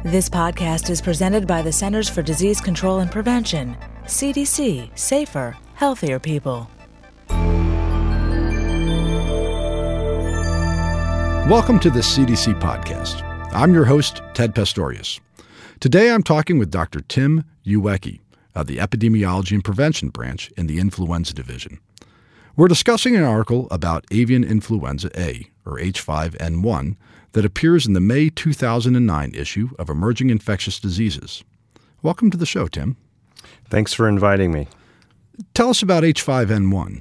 This podcast is presented by the Centers for Disease Control and Prevention. CDC. Safer, healthier people. Welcome to the CDC podcast. I'm your host, Ted Pastorius. Today I'm talking with Dr. Tim Uwecki of the Epidemiology and Prevention Branch in the Influenza Division. We're discussing an article about avian influenza A, or H5N1, that appears in the May 2009 issue of Emerging Infectious Diseases. Welcome to the show, Tim. Thanks for inviting me. Tell us about H5N1.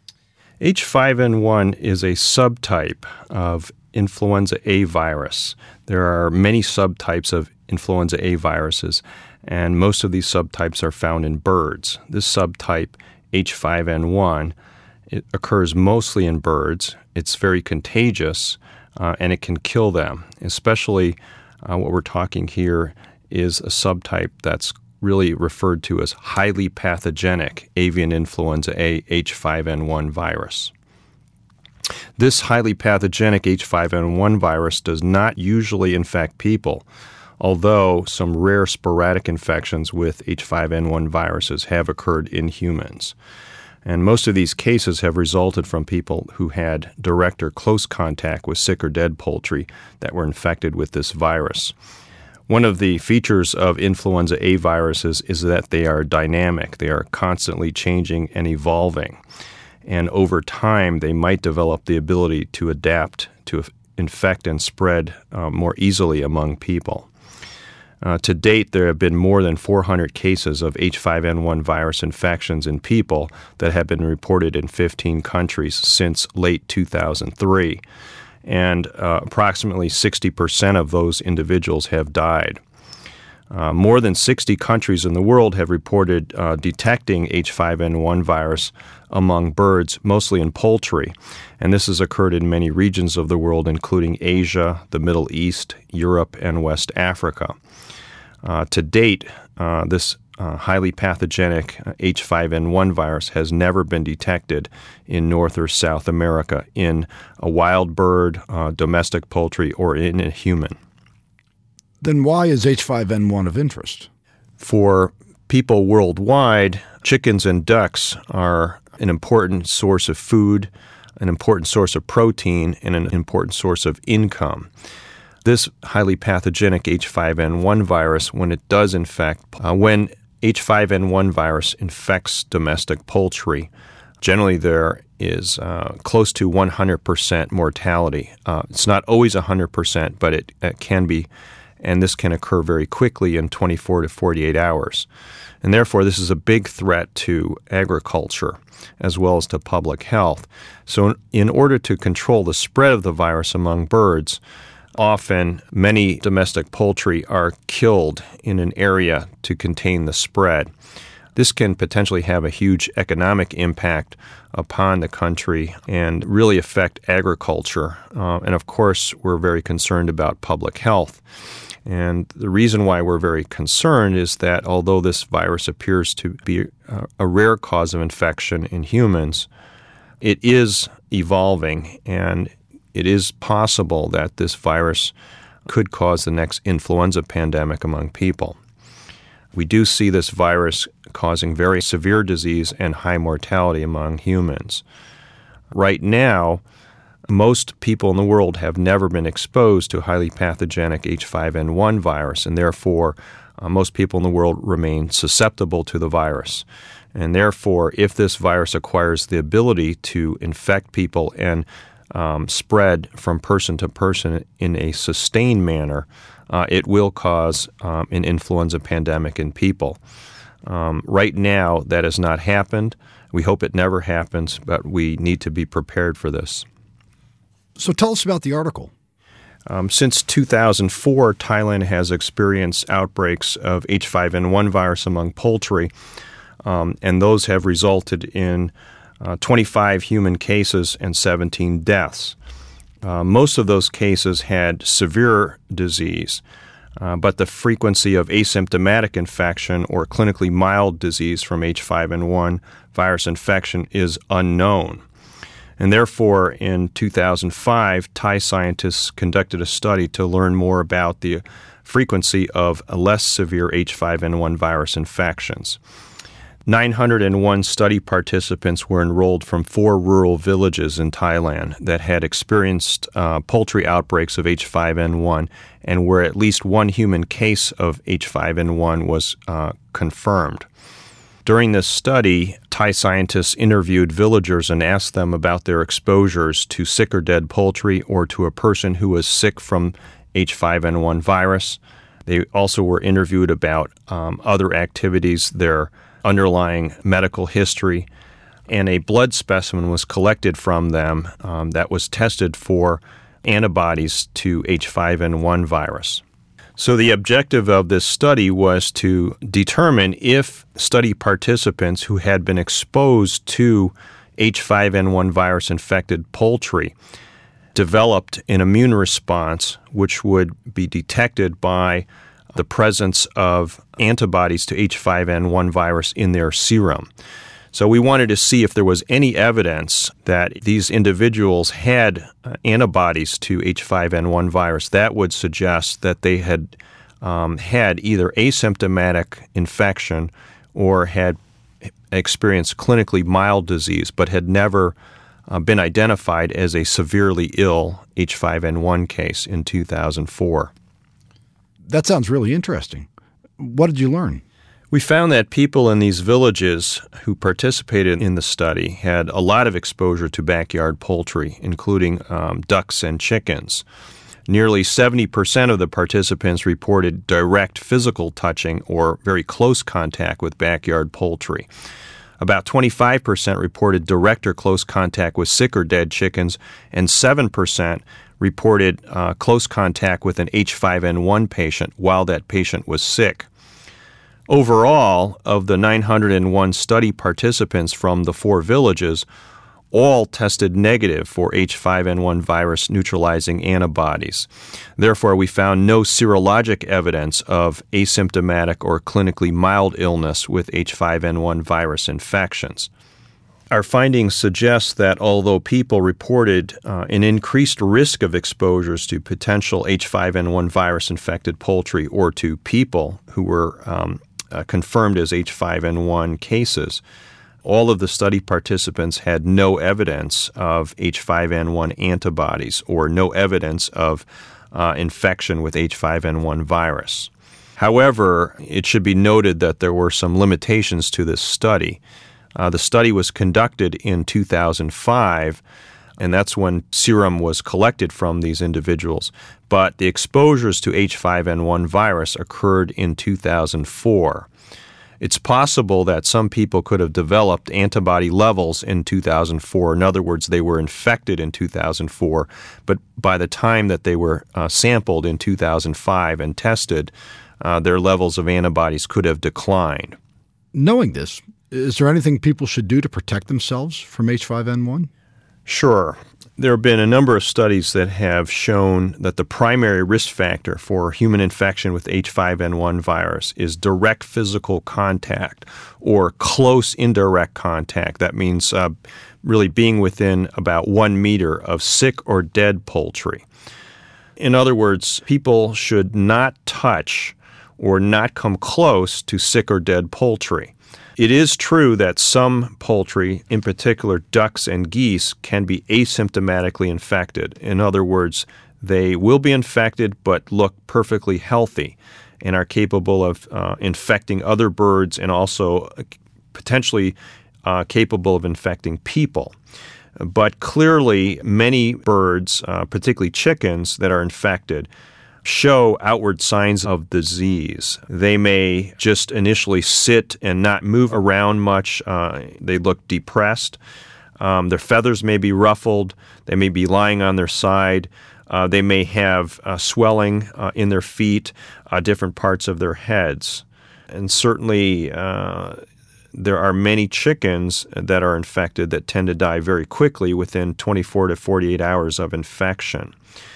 H5N1 is a subtype of influenza A virus. There are many subtypes of influenza A viruses, and most of these subtypes are found in birds. This subtype, H5N1, it occurs mostly in birds. It's very contagious, and it can kill them. Especially what we're talking here is a subtype that's really referred to as highly pathogenic avian influenza A H5N1 virus. This highly pathogenic H5N1 virus does not usually infect people, although some rare sporadic infections with H5N1 viruses have occurred in humans. And most of these cases have resulted from people who had direct or close contact with sick or dead poultry that were infected with this virus. One of the features of influenza A viruses is that they are dynamic. They are constantly changing and evolving. And over time, they might develop the ability to adapt to infect and spread more easily among people. To date, there have been more than 400 cases of H5N1 virus infections in people that have been reported in 15 countries since late 2003. And approximately 60% of those individuals have died. More than 60 countries in the world have reported detecting H5N1 virus among birds, mostly in poultry. And this has occurred in many regions of the world, including Asia, the Middle East, Europe, and West Africa. To date, this highly pathogenic H5N1 virus has never been detected in North or South America in a wild bird, domestic poultry, or in a human. Then why is H5N1 of interest? For people worldwide, chickens and ducks are an important source of food, an important source of protein, and an important source of income. This highly pathogenic H5N1 virus, when it does infect, when H5N1 virus infects domestic poultry, generally there is close to 100% mortality. It's not always 100%, but it can be, and this can occur very quickly in 24 to 48 hours. And therefore, this is a big threat to agriculture as well as to public health. So in order to control the spread of the virus among birds, often many domestic poultry are killed in an area to contain the spread. This can potentially have a huge economic impact upon the country and really affect agriculture. And of course, we're very concerned about public health. And the reason why we're very concerned is that although this virus appears to be a rare cause of infection in humans, it is evolving, and it is possible that this virus could cause the next influenza pandemic among people. We do see this virus causing very severe disease and high mortality among humans. Right now, most people in the world have never been exposed to highly pathogenic H5N1 virus, and therefore most people in the world remain susceptible to the virus. And therefore, if this virus acquires the ability to infect people and spread from person to person in a sustained manner, it will cause an influenza pandemic in people. Right now, that has not happened. We hope it never happens, but we need to be prepared for this. So tell us about the article. Since 2004, Thailand has experienced outbreaks of H5N1 virus among poultry, and those have resulted in 25 human cases and 17 deaths. Most of those cases had severe disease, but the frequency of asymptomatic infection or clinically mild disease from H5N1 virus infection is unknown. And therefore, in 2005, Thai scientists conducted a study to learn more about the frequency of less severe H5N1 virus infections. 901 study participants were enrolled from 4 rural villages in Thailand that had experienced poultry outbreaks of H5N1 and where at least one human case of H5N1 was confirmed. During this study, Thai scientists interviewed villagers and asked them about their exposures to sick or dead poultry or to a person who was sick from H5N1 virus. They also were interviewed about other activities, their underlying medical history, and a blood specimen was collected from them that was tested for antibodies to H5N1 virus. So the objective of this study was to determine if study participants who had been exposed to H5N1 virus-infected poultry developed an immune response which would be detected by the presence of antibodies to H5N1 virus in their serum. So we wanted to see if there was any evidence that these individuals had antibodies to H5N1 virus that would suggest that they had had either asymptomatic infection or had experienced clinically mild disease but had never been identified as a severely ill H5N1 case in 2004. That sounds really interesting. What did you learn? We found that people in these villages who participated in the study had a lot of exposure to backyard poultry, including ducks and chickens. Nearly 70% of the participants reported direct physical touching or very close contact with backyard poultry. About 25% reported direct or close contact with sick or dead chickens, and 7% reported close contact with an H5N1 patient while that patient was sick. Overall, of the 901 study participants from the 4 villages, all tested negative for H5N1 virus neutralizing antibodies. Therefore, we found no serologic evidence of asymptomatic or clinically mild illness with H5N1 virus infections. Our findings suggest that although people reported an increased risk of exposures to potential H5N1 virus-infected poultry or to people who were confirmed as H5N1 cases, all of the study participants had no evidence of H5N1 antibodies or no evidence of infection with H5N1 virus. However, it should be noted that there were some limitations to this study. The study was conducted in 2005, and that's when serum was collected from these individuals. But the exposures to H5N1 virus occurred in 2004. It's possible that some people could have developed antibody levels in 2004. In other words, they were infected in 2004, but by the time that they were sampled in 2005 and tested, their levels of antibodies could have declined. Knowing this, is there anything people should do to protect themselves from H5N1? Sure. There have been a number of studies that have shown that the primary risk factor for human infection with H5N1 virus is direct physical contact or close indirect contact. That means really being within about 1 meter of sick or dead poultry. In other words, people should not touch or not come close to sick or dead poultry. It is true that some poultry, in particular ducks and geese, can be asymptomatically infected. In other words, they will be infected but look perfectly healthy and are capable of infecting other birds and also potentially capable of infecting people. But clearly, many birds, particularly chickens that are infected, show outward signs of disease. They may just initially sit and not move around much. They look depressed. Their feathers may be ruffled. They may be lying on their side. They may have swelling in their feet, different parts of their heads. And certainly there are many chickens that are infected that tend to die very quickly within 24 to 48 hours of infection.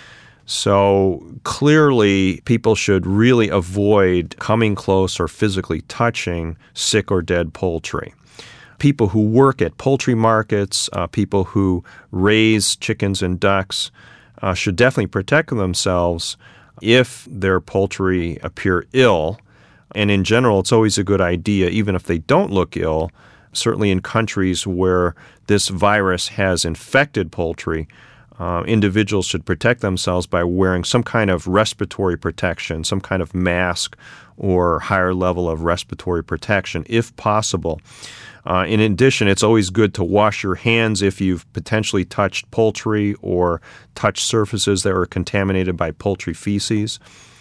So clearly, people should really avoid coming close or physically touching sick or dead poultry. people who work at poultry markets, people who raise chickens and ducks, should definitely protect themselves if their poultry appear ill. And in general, it's always a good idea, even if they don't look ill, certainly in countries where this virus has infected poultry, individuals should protect themselves by wearing some kind of respiratory protection, some kind of mask or higher level of respiratory protection, if possible. In addition, it's always good to wash your hands if you've potentially touched poultry or touched surfaces that were contaminated by poultry feces.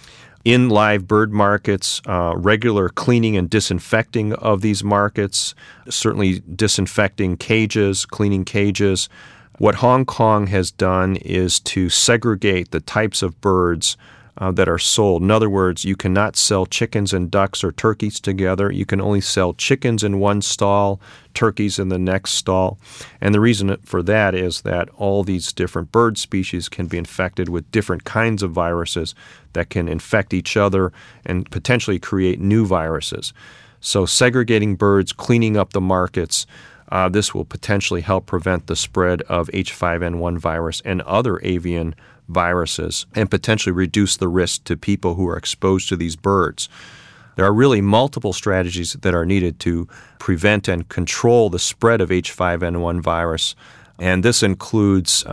In live bird markets, regular cleaning and disinfecting of these markets, certainly disinfecting cages, cleaning cages. What Hong Kong has done is to segregate the types of birds that are sold. In other words, you cannot sell chickens and ducks or turkeys together. You can only sell chickens in one stall, turkeys in the next stall. And the reason for that is that all these different bird species can be infected with different kinds of viruses that can infect each other and potentially create new viruses. So segregating birds, cleaning up the markets, this will potentially help prevent the spread of H5N1 virus and other avian viruses and potentially reduce the risk to people who are exposed to these birds. There are really multiple strategies that are needed to prevent and control the spread of H5N1 virus, and this includes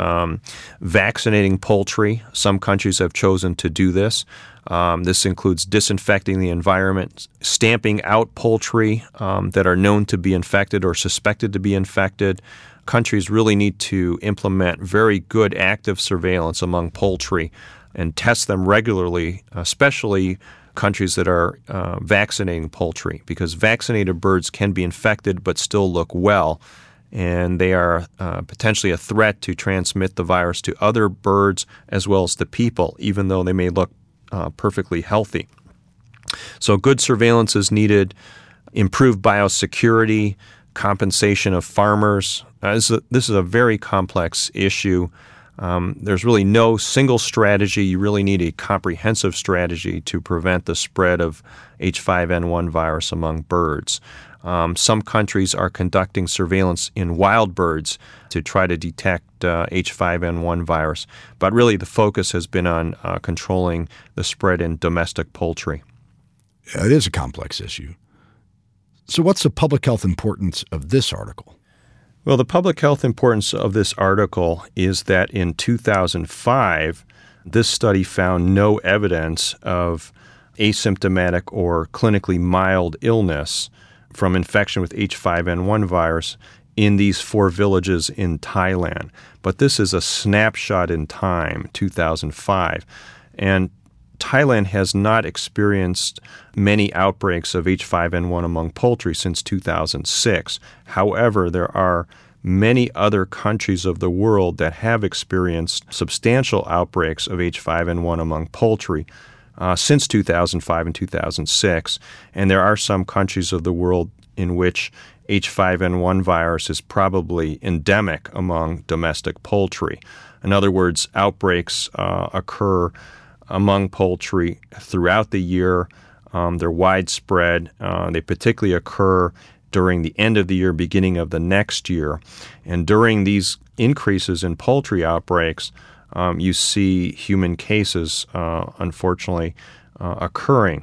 vaccinating poultry. Some countries have chosen to do this. This includes disinfecting the environment, stamping out poultry that are known to be infected or suspected to be infected. Countries really need to implement very good active surveillance among poultry and test them regularly, especially countries that are vaccinating poultry, because vaccinated birds can be infected but still look well, and they are potentially a threat to transmit the virus to other birds as well as to people, even though they may look perfectly healthy. So good surveillance is needed, improved biosecurity, compensation of farmers. This is a very complex issue. There's really no single strategy. You really need a comprehensive strategy to prevent the spread of H5N1 virus among birds. Some countries are conducting surveillance in wild birds to try to detect H5N1 virus, but really the focus has been on controlling the spread in domestic poultry. It is a complex issue. So what's the public health importance of this article? Well, the public health importance of this article is that in 2005, this study found no evidence of asymptomatic or clinically mild illness from infection with H5N1 virus in these 4 villages in Thailand. But this is a snapshot in time, 2005. And Thailand has not experienced many outbreaks of H5N1 among poultry since 2006. However, there are many other countries of the world that have experienced substantial outbreaks of H5N1 among poultry since 2005 and 2006. And there are some countries of the world in which H5N1 virus is probably endemic among domestic poultry. In other words, outbreaks occur among poultry throughout the year. They're widespread. They particularly occur during the end of the year, beginning of the next year. And during these increases in poultry outbreaks, you see human cases, unfortunately, occurring.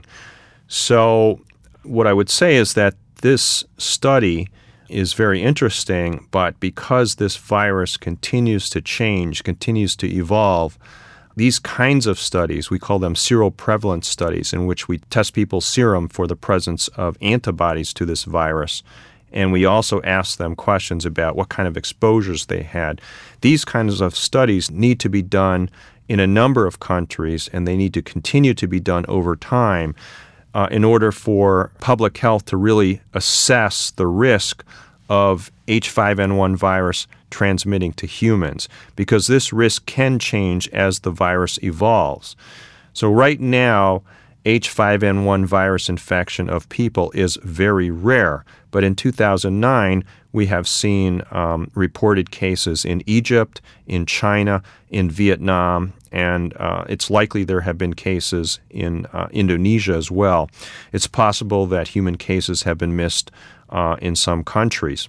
So what I would say is that this study is very interesting, but because this virus continues to change, continues to evolve, these kinds of studies, we call them seroprevalence studies, in which we test people's serum for the presence of antibodies to this virus. And we also ask them questions about what kind of exposures they had. These kinds of studies need to be done in a number of countries, and they need to continue to be done over time in order for public health to really assess the risk of H5N1 virus transmitting to humans, because this risk can change as the virus evolves. So right now, H5N1 virus infection of people is very rare. But in 2009, we have seen reported cases in Egypt, in China, in Vietnam, and it's likely there have been cases in Indonesia as well. It's possible that human cases have been missed in some countries.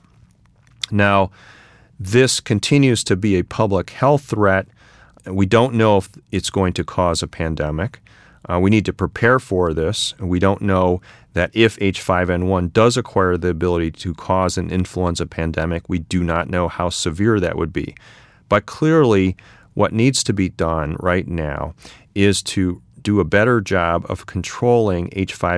Now, this continues to be a public health threat. We don't know if it's going to cause a pandemic. We need to prepare for this. We don't know that if H5N1 does acquire the ability to cause an influenza pandemic, we do not know how severe that would be. But clearly, what needs to be done right now is to do a better job of controlling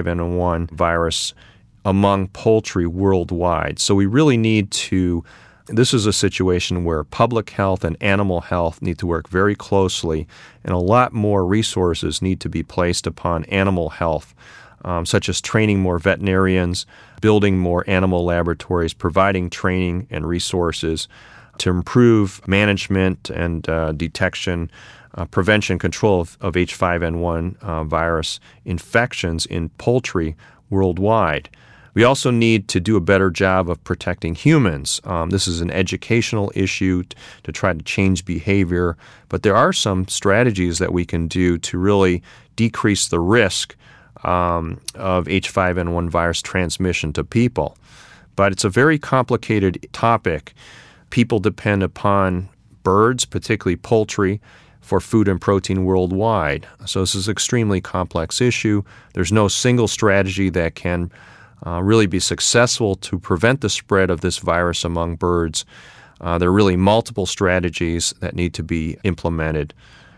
H5N1 virus among poultry worldwide. So we really need to. This is a situation where public health and animal health need to work very closely, and a lot more resources need to be placed upon animal health, such as training more veterinarians, building more animal laboratories, providing training and resources to improve management and detection, prevention, control of H5N1 virus infections in poultry worldwide. We also need to do a better job of protecting humans. This is an educational issue to try to change behavior, but there are some strategies that we can do to really decrease the risk of H5N1 virus transmission to people. But it's a very complicated topic. People depend upon birds, particularly poultry, for food and protein worldwide. So this is an extremely complex issue. There's no single strategy that can really be successful to prevent the spread of this virus among birds. There are really multiple strategies that need to be implemented,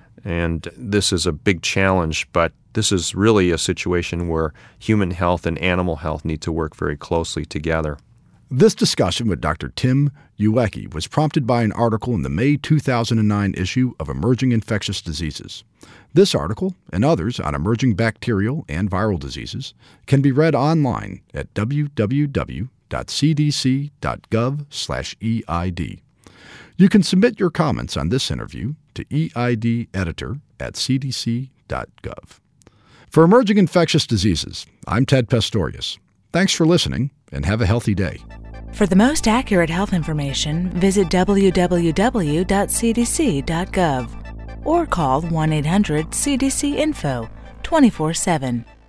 and this is a big challenge, but this is really a situation where human health and animal health need to work very closely together. This discussion with Dr. Tim Uwecki was prompted by an article in the May 2009 issue of Emerging Infectious Diseases. This article, and others on emerging bacterial and viral diseases, can be read online at www.cdc.gov/EID. You can submit your comments on this interview to eideditor@cdc.gov. For Emerging Infectious Diseases, I'm Ted Pastorius. Thanks for listening, and have a healthy day. For the most accurate health information, visit www.cdc.gov or call 1-800-CDC-INFO 24/7.